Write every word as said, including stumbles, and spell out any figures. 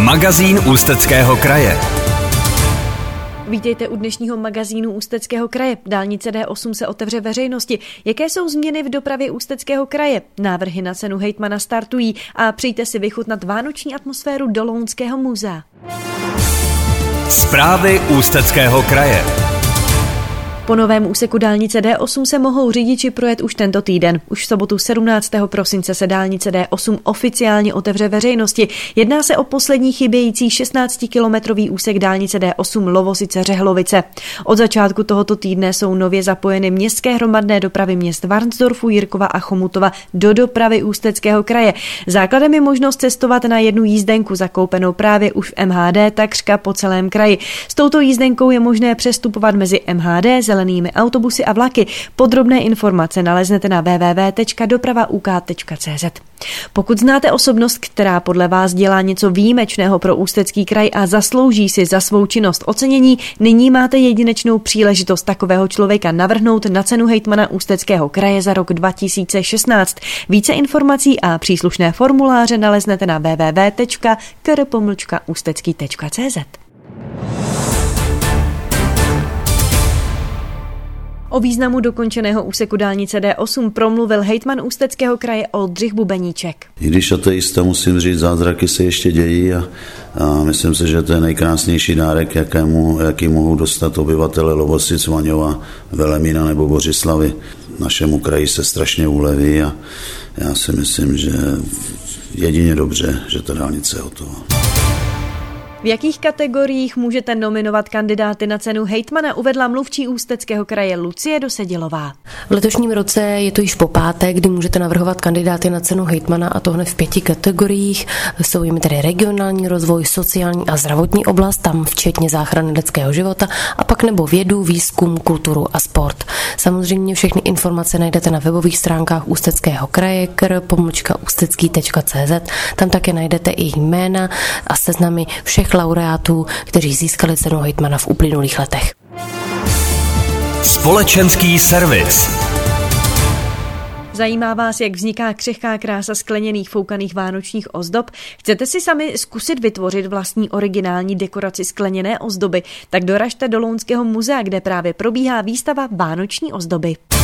Magazín Ústeckého kraje. Vítejte u dnešního magazínu Ústeckého kraje. Dálnice D osm se otevře veřejnosti. Jaké jsou změny v dopravě Ústeckého kraje? Návrhy na cenu hejtmana startují a přijďte si vychutnat vánoční atmosféru do Lounského muzea. Zprávy Ústeckého kraje. Po novém úseku dálnice D osm se mohou řidiči projet už tento týden. Už v sobotu sedmnáctého prosince se dálnice D osm oficiálně otevře veřejnosti. Jedná se o poslední chybějící šestnáctikilometrový úsek dálnice D osm Lovosice-Řehlovice. Od začátku tohoto týdne jsou nově zapojeny městské hromadné dopravy měst Varnsdorfu, Jirkova a Chomutova do dopravy Ústeckého kraje. Základem je možnost cestovat na jednu jízdenku zakoupenou právě už v M H D takřka po celém kraji. S touto jízdenkou je možné přestupovat mezi M H D, zelenými autobusy a vlaky. Podrobné informace naleznete na w w w tečka doprava u k tečka c z. Pokud znáte osobnost, která podle vás dělá něco výjimečného pro Ústecký kraj a zaslouží si za svou činnost ocenění, nyní máte jedinečnou příležitost takového člověka navrhnout na cenu hejtmana Ústeckého kraje za rok dva tisíce šestnáct. Více informací a příslušné formuláře naleznete na w w w tečka k r pomlčka ústecký tečka c z. O významu dokončeného úseku dálnice D osm promluvil hejtman Ústeckého kraje Oldřich Bubeníček. I když ateista, musím říct, zázraky se ještě dějí a, a myslím si, že to je nejkrásnější dárek, jakému, jaký mohou dostat obyvatele Lovosic, Vaňova, Velemína nebo Bořislavy. Našemu kraji se strašně uleví a já si myslím, že jedině dobře, že ta dálnice je hotová. V jakých kategoriích můžete nominovat kandidáty na cenu hejtmana, uvedla mluvčí Ústeckého kraje Lucie Dosedilová. V letošním roce je to již po páté, kdy můžete navrhovat kandidáty na cenu hejtmana, a to hned v pěti kategoriích. Jsou jimi tedy regionální rozvoj, sociální a zdravotní oblast, tam včetně záchrany lidského života, a pak nebo vědu, výzkum, kulturu a sport. Samozřejmě všechny informace najdete na webových stránkách Ústeckého kraje k r pomlčka ústecký tečka c z. Tam také najdete i jména a seznamy všech laureátů, kteří získali cenu hejtmana v uplynulých letech. Společenský servis. Zajímá vás, jak vzniká křehká krása skleněných foukaných vánočních ozdob? Chcete si sami zkusit vytvořit vlastní originální dekoraci skleněné ozdoby? Tak doražte do Lounského muzea, kde právě probíhá výstava vánoční ozdoby.